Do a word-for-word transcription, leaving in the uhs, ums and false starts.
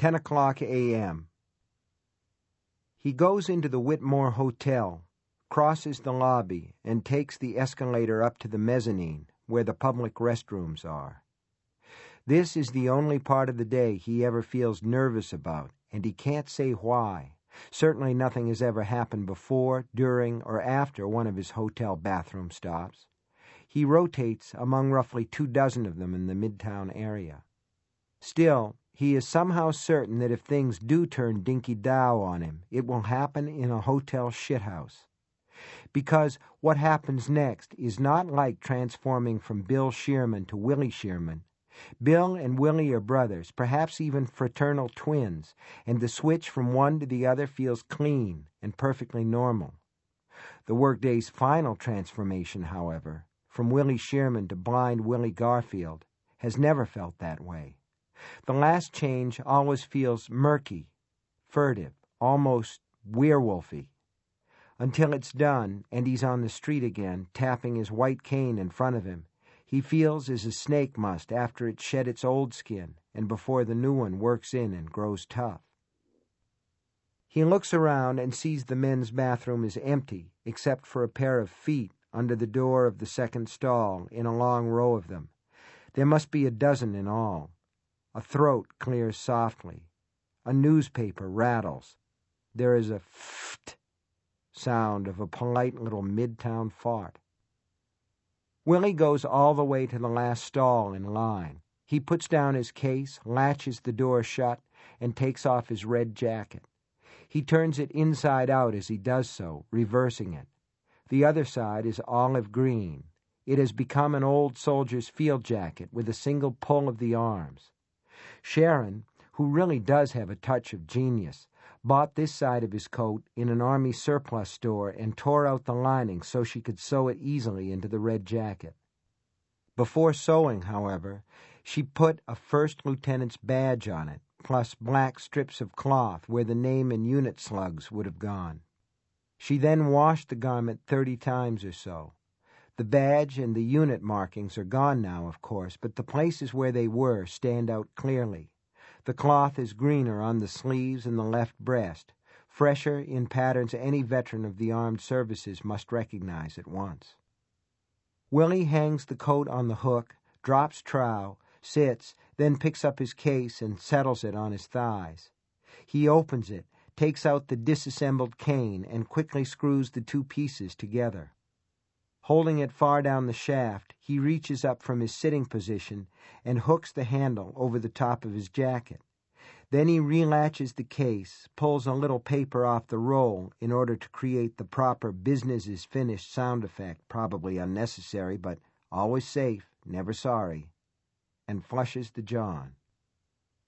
ten o'clock a m He goes into the Whitmore Hotel, crosses the lobby, and takes the escalator up to the mezzanine, where the public restrooms are. This is the only part of the day he ever feels nervous about, and he can't say why. Certainly nothing has ever happened before, during, or after one of his hotel bathroom stops. He rotates among roughly two dozen of them in the Midtown area. Still, he is somehow certain that if things do turn dinky-dow on him, it will happen in a hotel shithouse. Because what happens next is not like transforming from Bill Shearman to Willie Shearman. Bill and Willie are brothers, perhaps even fraternal twins, and the switch from one to the other feels clean and perfectly normal. The workday's final transformation, however, from Willie Shearman to blind Willie Garfield, has never felt that way. The last change always feels murky, furtive, almost werewolfy. Until it's done, and he's on the street again, tapping his white cane in front of him, he feels as a snake must after it's shed its old skin and before the new one works in and grows tough. He looks around and sees the men's bathroom is empty, except for a pair of feet under the door of the second stall in a long row of them. There must be a dozen in all. A throat clears softly. A newspaper rattles. There is a pfft sound of a polite little midtown fart. Willie goes all the way to the last stall in line. He puts down his case, latches the door shut, and takes off his red jacket. He turns it inside out as he does so, reversing it. The other side is olive green. It has become an old soldier's field jacket with a single pull of the arms. Sharon, who really does have a touch of genius, bought this side of his coat in an army surplus store and tore out the lining so she could sew it easily into the red jacket. Before sewing, however, she put a first lieutenant's badge on it, plus black strips of cloth where the name and unit slugs would have gone. She then washed the garment thirty times or so. The badge and the unit markings are gone now, of course, but the places where they were stand out clearly. The cloth is greener on the sleeves and the left breast, fresher in patterns any veteran of the armed services must recognize at once. Willie hangs the coat on the hook, drops trow, sits, then picks up his case and settles it on his thighs. He opens it, takes out the disassembled cane, and quickly screws the two pieces together. Holding it far down the shaft, he reaches up from his sitting position and hooks the handle over the top of his jacket. Then he relatches the case, pulls a little paper off the roll in order to create the proper business is finished sound effect, probably unnecessary, but always safe, never sorry, and flushes the John.